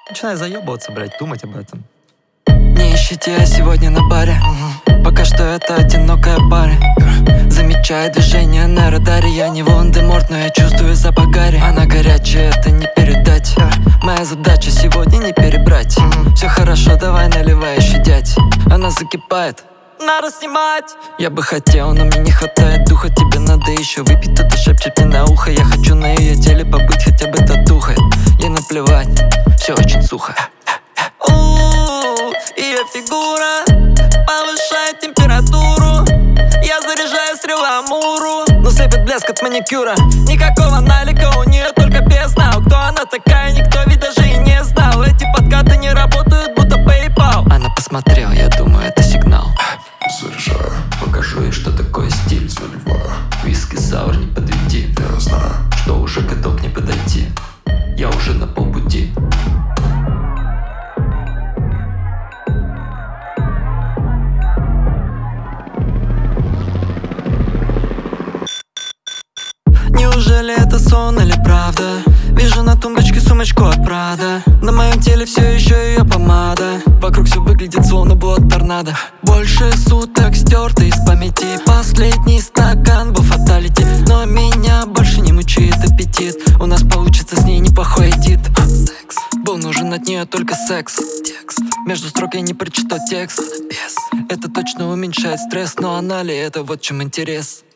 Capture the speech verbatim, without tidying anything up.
Начинаю заебываться, блять, думать об этом. Не ищите, я сегодня на баре. угу. Пока что это одинокая пара. Замечаю движение на радаре. Я не Волан-де-Морт, но я чувствую запах гари. Она горячая, это не передать. Моя задача сегодня не перебрать. Все хорошо, давай наливай еще, дядь. Она закипает, надо снимать. Я бы хотел, но мне не хватает духа. Тебе надо еще выпить, кто-то шепчет мне на ухо. Я хочу на ее теле побыть, хотя бы татухой. Ей наплевать, все очень сухо. У-у-у, ее фигура повышает температуру. Я заряжаю стрелу Амуру, но слепит блеск от маникюра. Никакого налика, у нее только бездна. Кто она такая, никто ведь даже и не знал. Эти подкаты не работают, будто PayPal. Она посмотрела, я думаю, это сигнал. Заряжаю, покажу ей, что такое стиль. заливаю, виски, саур, не подведи. я знаю, что уже готов не подойти. Я уже на полпути. Неужели это сон или правда? Вижу на тумбочке сумочку от Прада. На моем теле все еще ее помада. Вокруг все выглядит словно было торнадо. Больше суток стерто из памяти. Последний стакан был фаталити. Но меня больше не мучает аппетит. У нас получится с ней неплохой эдит. Секс, был нужен от нее только секс. Текст, между строк я не прочитал текст. Без, это точно уменьшает стресс. Но она ли это, вот в чем интерес.